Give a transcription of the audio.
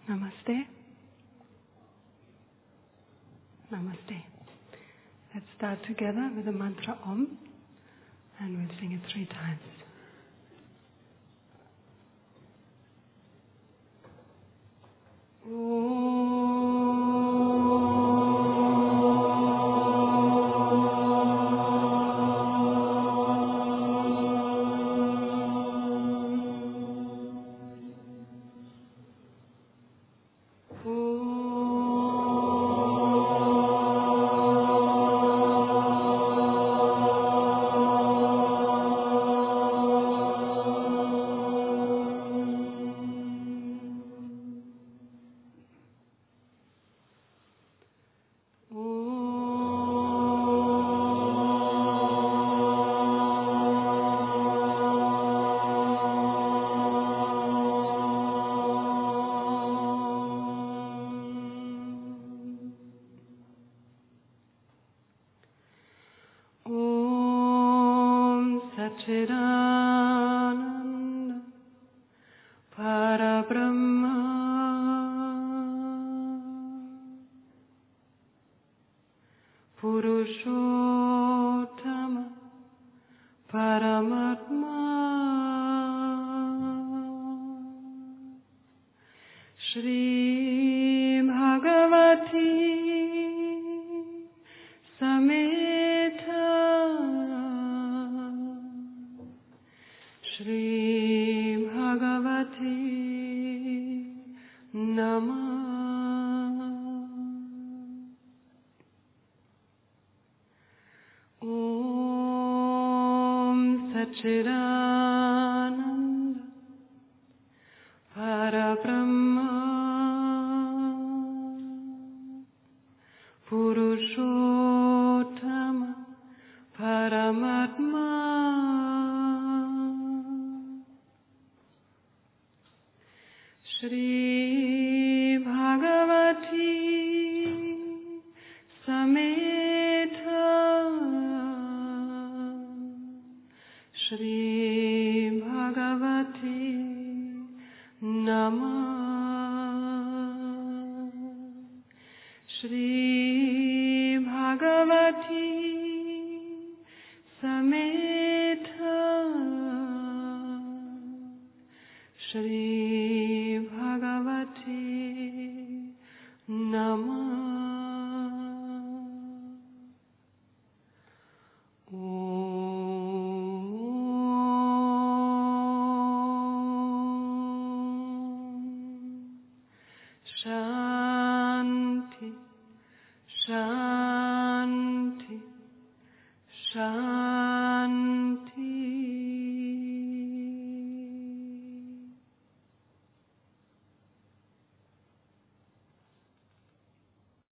Namaste. Namaste. Let's start together with the mantra Om, and we'll sing it 3 times. Satchidananda Parabrahma Purushottama Paramatma Shri Bhagavati Sameta Shri Bhagavati Namah. Om Satchidananda Parabrahma Purushottama Paramatma Shri Bhagavati Sameta Shri Bhagavati Namah. Shri Bhagavati Sameta Shri Bhagavati Namah. Om